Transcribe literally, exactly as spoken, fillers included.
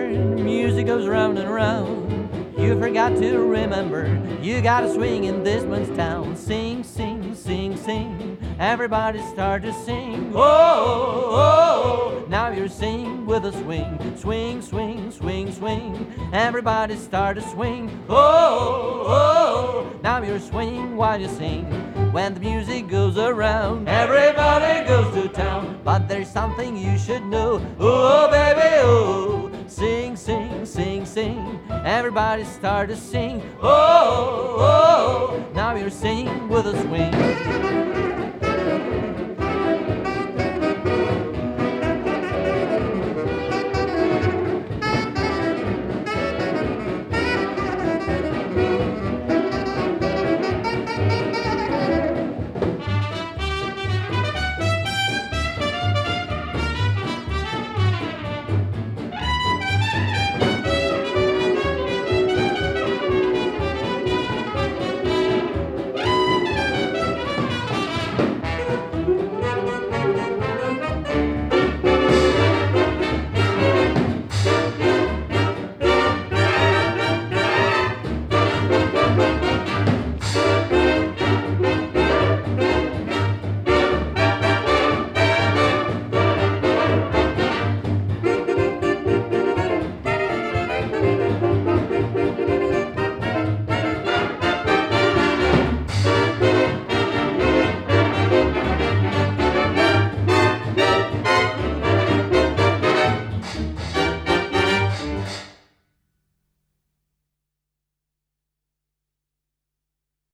remember, music goes round and round. You forgot to remember, you gotta swing in this man's town. Sing, sing, sing, sing. Everybody start to sing. Oh, oh, oh. Now you're singing with a swing. Swing, swing, swing, swing. Everybody start to swing. Oh, oh. Now you're swinging while you sing. When the music goes around, everybody goes to town. But there's something you should know. Oh, baby, oh. Sing, sing, sing, sing. Everybody start to sing. Oh, oh. Now you're singing with a swing.